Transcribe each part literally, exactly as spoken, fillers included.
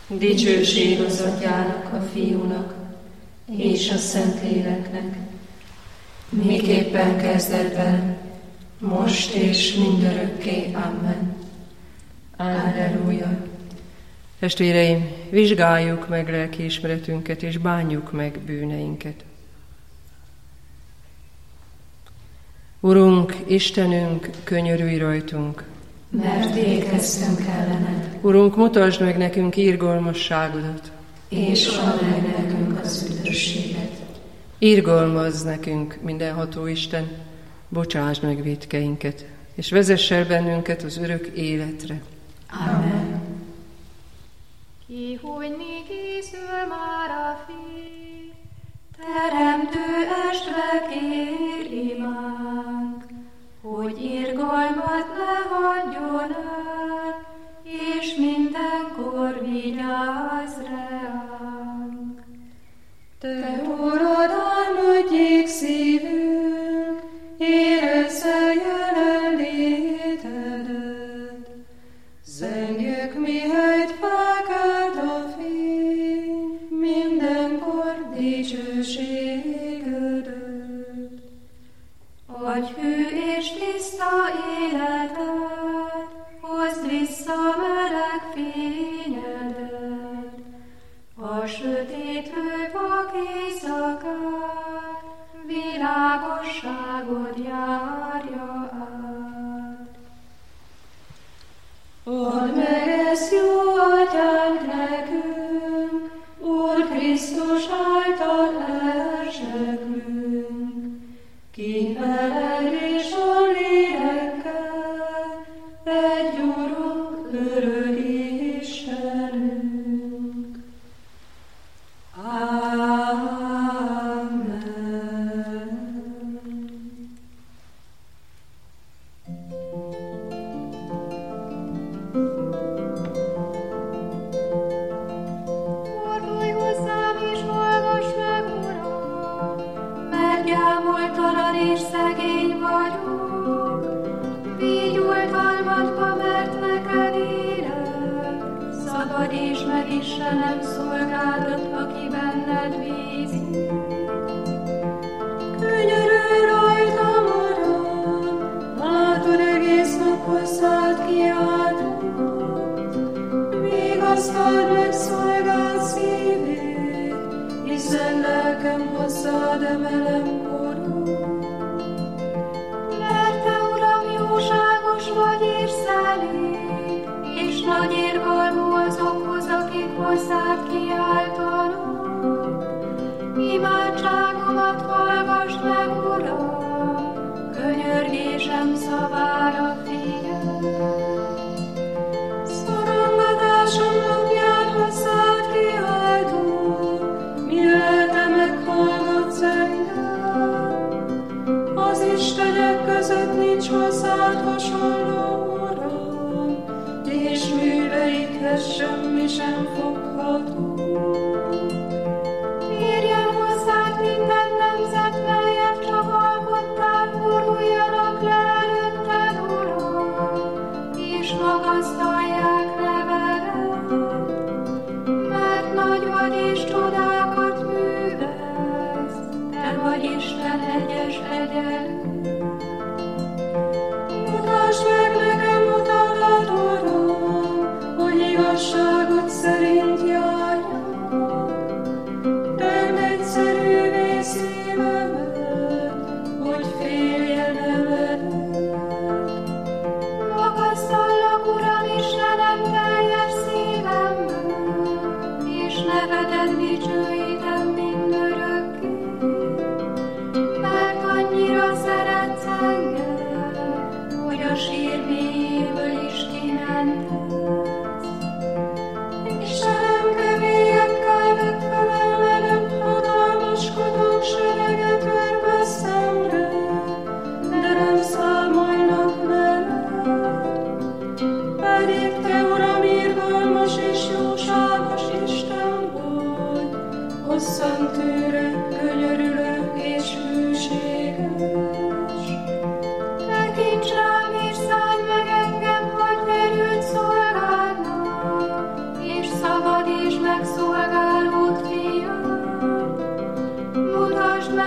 Dicsőség az Atyának, a Fiúnak és a Szentléleknek, miképpen kezdetben, most és mindörökké. Amen. Alleluja. Testvéreim, vizsgáljuk meg lelkiismeretünket, és bánjuk meg bűneinket. Urunk, Istenünk, könyörülj rajtunk, mert ékeztünk ellened. Urunk, mutasd meg nekünk irgalmasságodat, és add meg nekünk az üdvösséget. Irgalmazz nekünk, mindenható Isten, bocsásd meg vétkeinket, és vezess el bennünket az örök életre. Amen. Kihújni készül már a fény, Teremtő estve kér imánk, hogy irgalmat ne hagyjon el, és mindenkor vigyázz ránk. Te, Urad, álmodjék szívünk, érezze jelenlétedet. Zengjük, mihelyt felkelt a fény, mindenkor dicsőségedet. Adj hű és tiszta életet, hozd vissza meleg fényedet, a sötétlő vak éjszakát, világosságod járja át. Add meg ezt, jó Atyánk, nekünk, Úr Krisztus által elzsegünk, ki veled és a lélekkel, egy Urunk, örök Istenünk. Amen. fordulj hozzám és hallgass meg, Uram, Mert gyámoltalan és szegény vagyok, végy oltalmadba, mert neked érek. Szabadíts meg, Istenem, szolgádat, aki benned bízik. Könyörülj rajtam, Uram, látod, egész nap hozzád kiáltott. Vigasztald meg szolgád szívét, hiszen lelkem hozzád emelem korod. Mert te, Uram, jóságos vagy és szelíd, és nagy irgalmú azokhoz, akik hozzád kiáltanak. Imádságomat hallgass meg, Uram, könyörgésem szavára figyelj. Szorongatásom napján hozzád kiáltok, mi lelke meghallgatsz engem. Az istenek között nincs hozzád hasonló, Uram, és műveidhez semmi sem fogható. Érjen hozzád minden nemzet, melyet csak alkottál, boruljanak le előtted, Uram, és magasztalják nevedet. Mert nagy vagy és csodákat művelsz, te vagy Isten egyes egyenlő. Mutasd meg nekem utadat, Uram, hogy igazságot szerint járjak.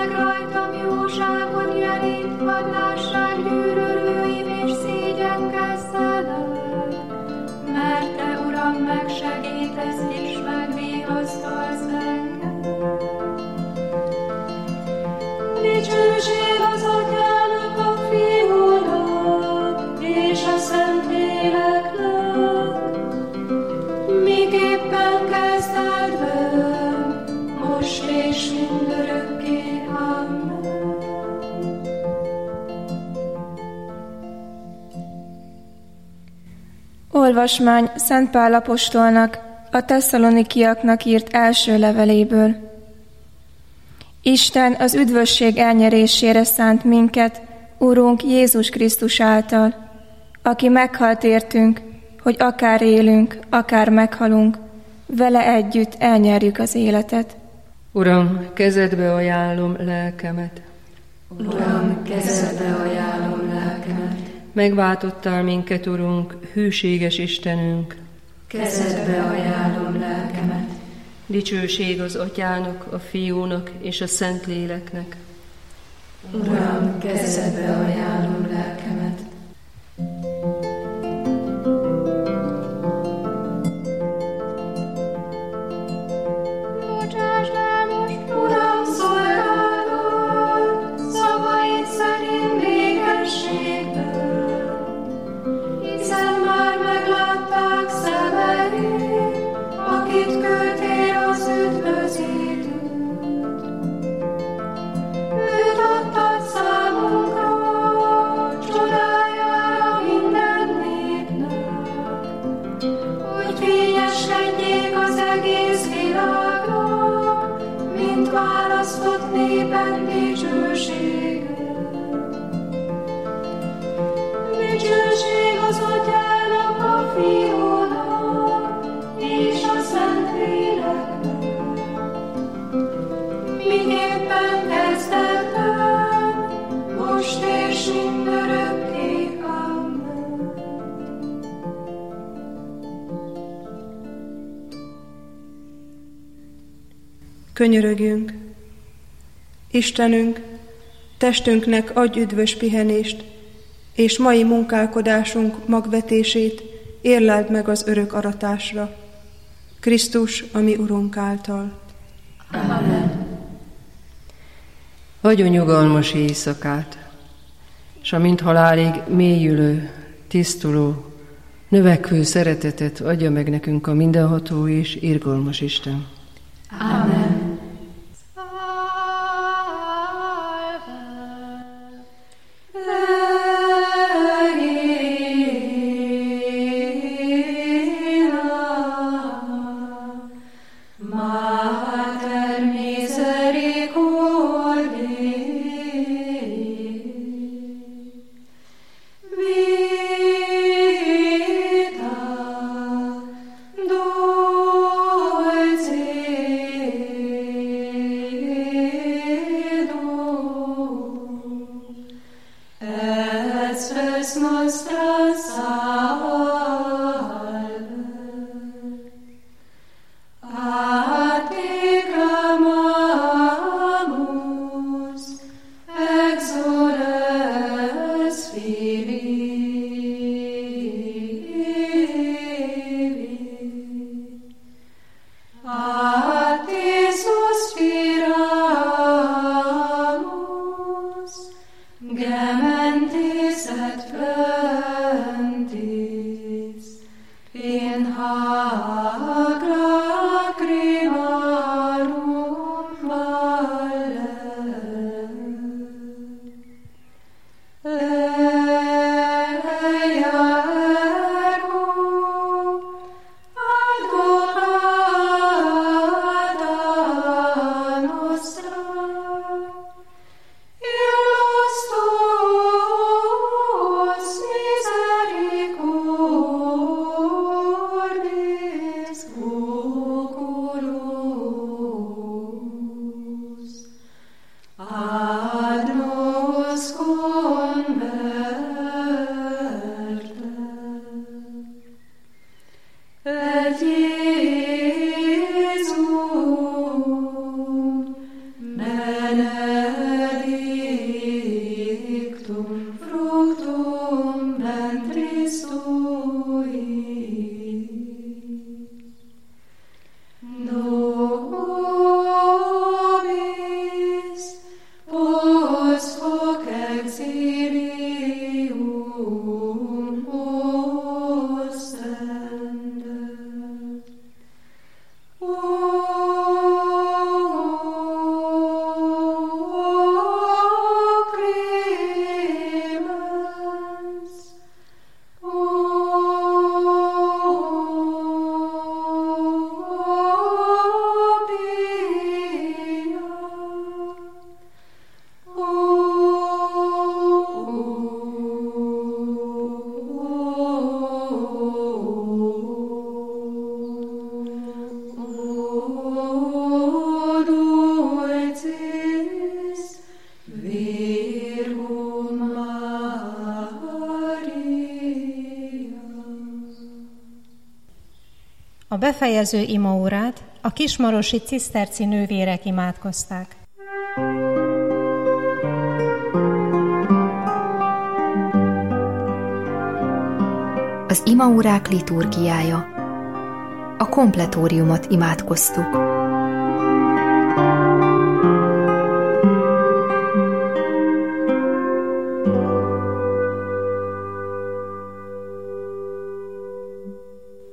meg rajtam jóságot jelít, hadd lássák gyűlölőim és szégyenkezzenek. Mert Te, Uram, megsegítesz és megvigasztalsz engem. Dicsőség az Atyának, a Fiúnak és a Szentléleknek, miképpen kezdetben, most és mindörökké. Amen. Olvasmány Szent Pál apostolnak a tesszalonikiaknak írt első leveléből. Isten az üdvösség elnyerésére szánt minket, Urunk Jézus Krisztus által, aki meghalt értünk, hogy akár élünk, akár meghalunk, vele együtt elnyerjük az életet. Uram, kezedbe ajánlom lelkemet. Uram, kezedbe ajánlom lelkemet. Megváltottál minket, Urunk, hűséges Istenünk. Kezedbe ajánlom lelkemet. Dicsőség az Atyának, a Fiúnak és a Szentléleknek. Uram, kezedbe ajánlom lelkemet. Bocsáss el most, Uram, szolgálatot, szavaid szerint békességben, hiszen már meglátták szemeid, akit küldtél az üdvözítőt. Őt adtad számunkra, csodájára minden népnek, hogy fényeskedjék az egész világnak, mint választott népek dicsősége. Dicsőség az Atyának, a Fiúnak és a Szentléleknek, miképpen kezdetben, most és mindörökké. Amen. Könyörögjünk! Istenünk, testünknek adj üdvös pihenést, és mai munkálkodásunk magvetését érleld meg az örök aratásra. Krisztus, a mi Urunk által. Amen. Adjon nyugalmas éjszakát, s amint halálig mélyülő, tisztuló, növekvő szeretetet adja meg nekünk a mindenható és irgalmas Isten. Amen. Vita dulce A befejező imaórát a kismarosi ciszterci nővérek imádkozták. Az imaórák liturgiája. A kompletóriumot imádkoztuk.